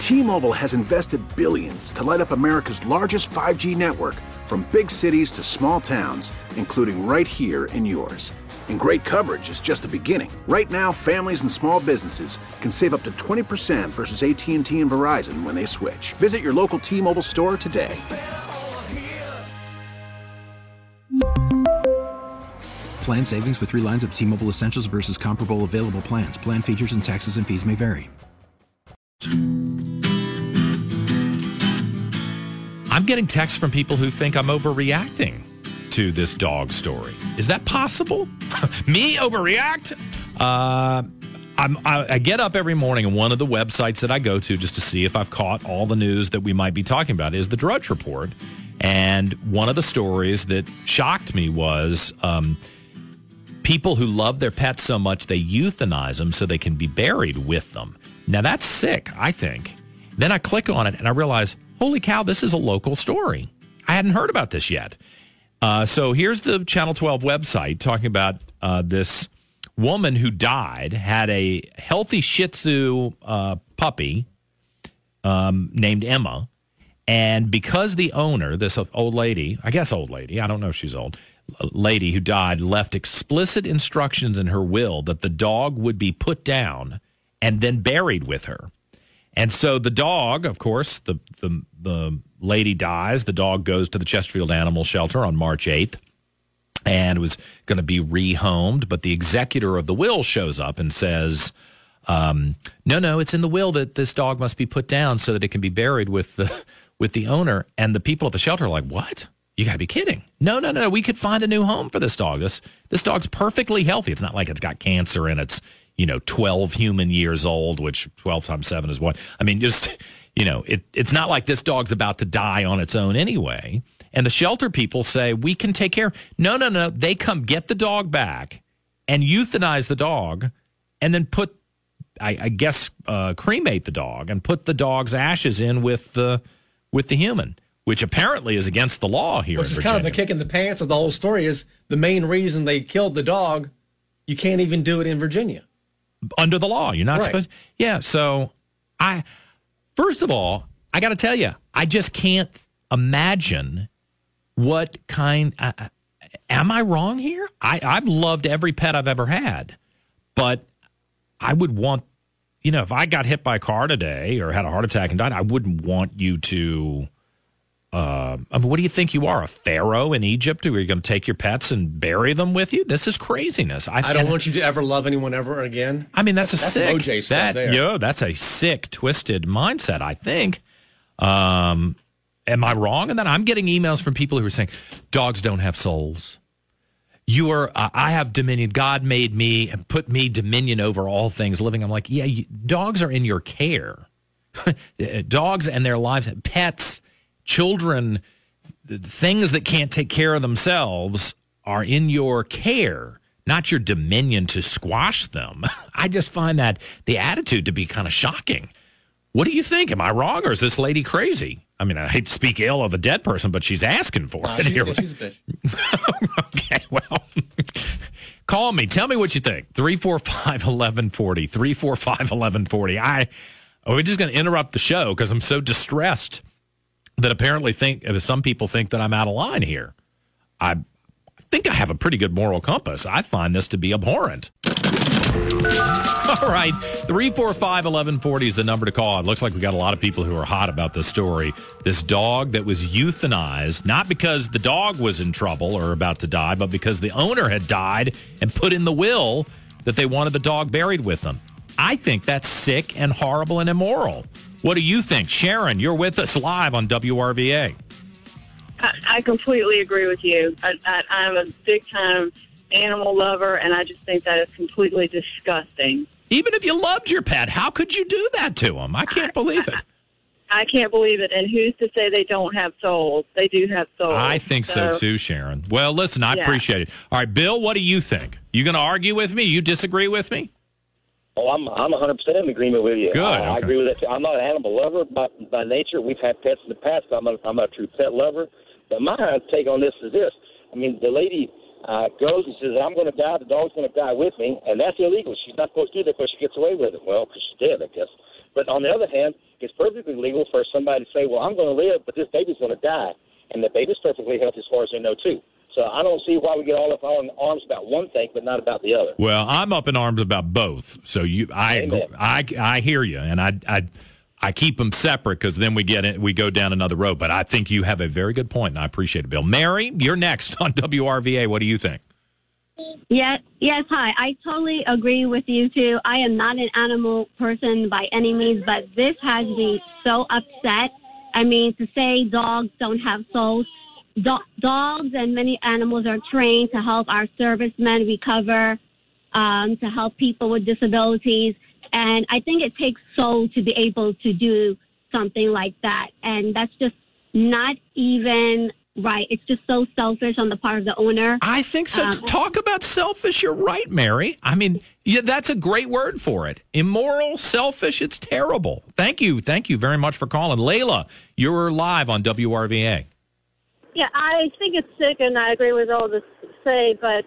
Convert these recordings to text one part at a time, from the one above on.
T-Mobile has invested billions to light up America's largest 5G network, from big cities to small towns, including right here in yours. And great coverage is just the beginning. Right now, families and small businesses can save up to 20% versus AT&T and Verizon when they switch. Visit your local T-Mobile store today. Plan savings with 3 lines of T-Mobile Essentials versus comparable available plans. Plan features and taxes and fees may vary. I'm getting texts from people who think I'm overreacting to this dog story. Is that possible? Me overreact? I get up every morning, and one of the websites that I go to just to see if I've caught all the news that we might be talking about is the Drudge Report. And one of the stories that shocked me was people who love their pets so much they euthanize them so they can be buried with them. Now, that's sick, I think. Then I click on it, and I realize, holy cow, this is a local story. I hadn't heard about this yet. So here's the Channel 12 website talking about this woman who died, had a healthy Shih Tzu puppy named Emma. And because the owner, this old lady, I don't know if she's old, lady who died, left explicit instructions in her will that the dog would be put down and then buried with her. And so the dog, of course, the lady dies. The dog goes to the Chesterfield Animal Shelter on March 8th and was going to be rehomed. But the executor of the will shows up and says, no, it's in the will that this dog must be put down so that it can be buried with the owner. And the people at the shelter are like, what? You got to be kidding. No. We could find a new home for this dog. This dog's perfectly healthy. It's not like it's got cancer and it's 12 human years old, which 12 times 7 is what? I mean, just, it's not like this dog's about to die on its own anyway. And the shelter people say, we can take care. No. They come get the dog back and euthanize the dog and then cremate the dog and put the dog's ashes in with the human, which apparently is against the law here in Virginia. Which is kind of the kick in the pants of the whole story is the main reason they killed the dog. You can't even do it in Virginia. Under the law, you're not supposed. Yeah, so first of all, I got to tell you, I just can't imagine what kind. Am I wrong here? I've loved every pet I've ever had, but I would want, if I got hit by a car today or had a heart attack and died, I wouldn't want you to. What do you think you are, a pharaoh in Egypt? Who are you going to take your pets and bury them with you? This is craziness. I don't want you to ever love anyone ever again. I mean, that's sick. OJ stuff there. That's a sick, twisted mindset, I think. Am I wrong? And then I'm getting emails from people who are saying, dogs don't have souls. I have dominion. God made me and put me dominion over all things living. I'm like, dogs are in your care. Dogs and their lives, pets, children, things that can't take care of themselves are in your care, not your dominion to squash them. I just find that the attitude to be kind of shocking. What do you think? Am I wrong, or is this lady crazy? I mean, I hate to speak ill of a dead person, but she's asking for it. She's a bitch. Okay, well, call me. Tell me what you think. 345-1140. 345-1140. We're just going to interrupt the show because I'm so distressed that apparently some people think that I'm out of line here. I think I have a pretty good moral compass. I find this to be abhorrent. All right, 345-1140 is the number to call. It looks like we got a lot of people who are hot about this story. This dog that was euthanized, not because the dog was in trouble or about to die, but because the owner had died and put in the will that they wanted the dog buried with them. I think that's sick and horrible and immoral. What do you think? Sharon, you're with us live on WRVA. I completely agree with you. I'm a big-time animal lover, and I just think that is completely disgusting. Even if you loved your pet, how could you do that to them? I can't believe it. I can't believe it. And who's to say they don't have souls? They do have souls. I think so too, Sharon. Well, listen, I appreciate it. All right, Bill, what do you think? You going to argue with me? You disagree with me? Oh, I'm 100% in agreement with you. Good. I agree with that too. I'm not an animal lover by nature. We've had pets in the past. I'm a true pet lover. But my take on this is this. I mean, the lady goes and says, I'm going to die, the dog's going to die with me, and that's illegal. She's not supposed to do that because she gets away with it. Well, because she's dead, I guess. But on the other hand, It's perfectly legal for somebody to say, well, I'm going to live, but this baby's going to die. And the baby's perfectly healthy as far as they know, too. So I don't see why we get all up in arms about one thing, but not about the other. Well, I'm up in arms about both. So I hear you, and I keep them separate because then we go down another road. But I think you have a very good point, and I appreciate it, Bill. Mary, you're next on WRVA. What do you think? Yes, hi. I totally agree with you, too. I am not an animal person by any means, but this has me so upset. I mean, to say dogs don't have souls. Dogs and many animals are trained to help our servicemen recover, to help people with disabilities. And I think it takes soul to be able to do something like that. And that's just not even right. It's just so selfish on the part of the owner. I think so. Talk about selfish. You're right, Mary. I mean, that's a great word for it. Immoral, selfish. It's terrible. Thank you. Thank you very much for calling. Layla, you're live on WRVA. Yeah, I think it's sick, and I agree with all this say, but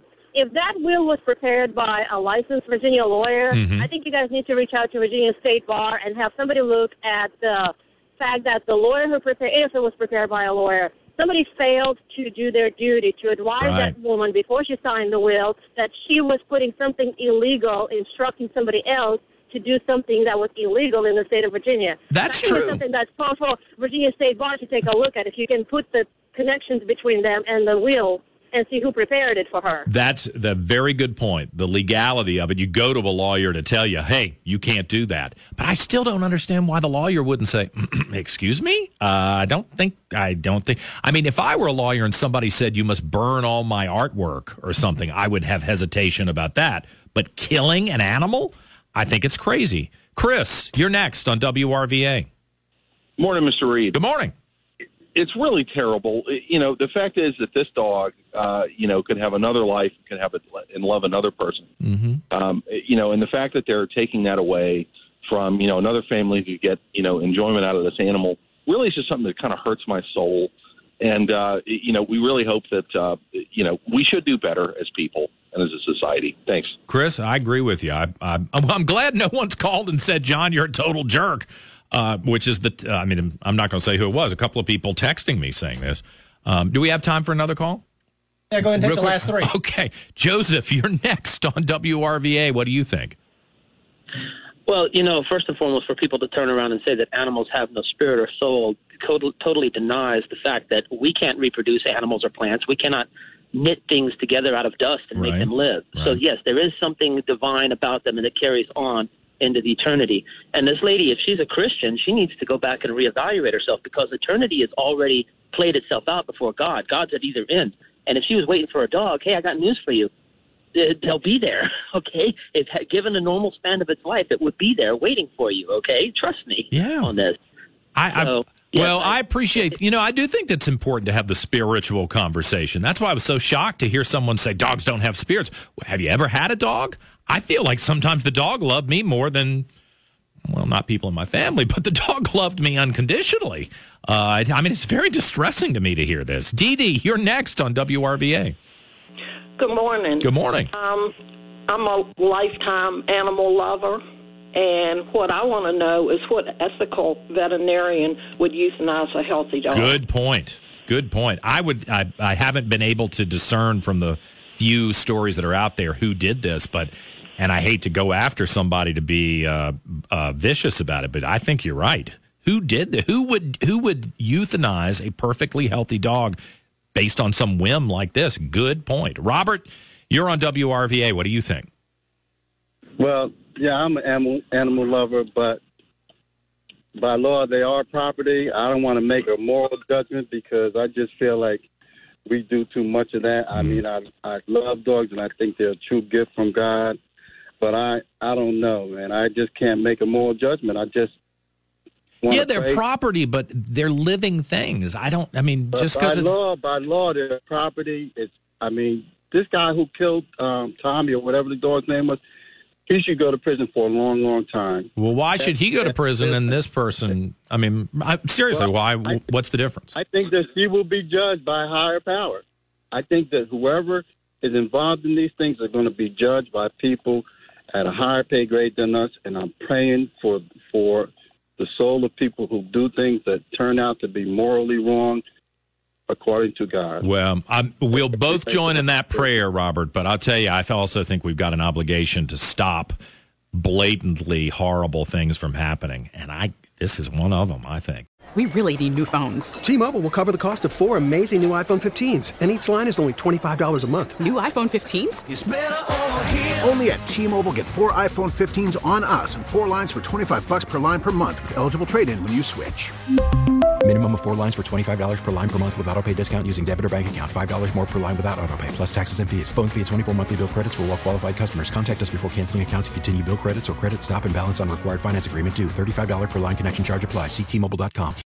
if that will was prepared by a licensed Virginia lawyer, I think you guys need to reach out to Virginia State Bar and have somebody look at the fact that the lawyer who prepared, if it was prepared by a lawyer, somebody failed to do their duty to advise that woman before she signed the will that she was putting something illegal, instructing somebody else to do something that was illegal in the state of Virginia. That's true. It's something that's powerful. Virginia State Bar to take a look at if you can put the connections between them and the will and see who prepared it for her. That's the very good point. The legality of it. You go to a lawyer to tell you, hey, you can't do that. But I still don't understand why the lawyer wouldn't say, excuse me? I don't think. I mean, if I were a lawyer and somebody said you must burn all my artwork or something, I would have hesitation about that. But killing an animal? I think it's crazy. Chris, you're next on WRVA. Morning, Mr. Reed. Good morning. It's really terrible. You know, the fact is that this dog, could have another life, could have it and love another person. And the fact that they're taking that away from, another family who get, enjoyment out of this animal really is just something that kind of hurts my soul. And, we really hope that, we should do better as people and as a society. Thanks. Chris, I agree with you. I'm glad no one's called and said, John, you're a total jerk, which is I'm not going to say who it was. A couple of people texting me saying this. Do we have time for another call? Yeah, go ahead and take the last three. Okay. Joseph, you're next on WRVA. What do you think? Well, first and foremost, for people to turn around and say that animals have no spirit or soul totally denies the fact that we can't reproduce animals or plants. We cannot knit things together out of dust and make them live. Right. So, yes, there is something divine about them, and it carries on into the eternity. And this lady, if she's a Christian, she needs to go back and reevaluate herself because eternity has already played itself out before God. God's at either end. And if she was waiting for a dog, hey, I got news for you. They'll be there, okay? If given a normal span of its life, it would be there waiting for you, okay? Trust me on this. I appreciate, I do think that's important to have the spiritual conversation. That's why I was so shocked to hear someone say dogs don't have spirits. Have you ever had a dog? I feel like sometimes the dog loved me more than, well, not people in my family, but the dog loved me unconditionally. It's very distressing to me to hear this. Dee Dee, you're next on WRVA. Good morning. Good morning. I'm a lifetime animal lover. And what I want to know is what ethical veterinarian would euthanize a healthy dog. Good point. I haven't been able to discern from the few stories that are out there who did this, and I hate to go after somebody to be vicious about it, but I think you're right. Who did that? Who would euthanize a perfectly healthy dog based on some whim like this? Good point. Robert, you're on WRVA. What do you think? Well, yeah, I'm an animal lover, but by law, they are property. I don't want to make a moral judgment because I just feel like we do too much of that. I mean, I love dogs, and I think they're a true gift from God, but I don't know, man. I just can't make a moral judgment. I just they're property, but they're living things. Just because by law, they're property. This guy who killed Tommy or whatever the dog's name was, he should go to prison for a long, long time. Well, why should he go to prison and this person? Seriously, why? What's the difference? I think that he will be judged by a higher power. I think that whoever is involved in these things are going to be judged by people at a higher pay grade than us, and I'm praying for the soul of people who do things that turn out to be morally wrong according to God. Well, we'll both join in that prayer, Robert, but I'll tell you, I also think we've got an obligation to stop blatantly horrible things from happening. And this is one of them, I think. We really need new phones. T-Mobile will cover the cost of 4 amazing new iPhone 15s, and each line is only $25 a month. New iPhone 15s? It's better over here. Only at T-Mobile, get 4 iPhone 15s on us and 4 lines for $25 per line per month with eligible trade-in when you switch. Minimum of 4 lines for $25 per line per month with autopay discount using debit or bank account. $5 more per line without autopay, plus taxes and fees. Phone fee at 24 monthly bill credits for well-qualified customers. Contact us before canceling account to continue bill credits or credit stop and balance on required finance agreement due. $35 per line connection charge applies. See T-Mobile.com.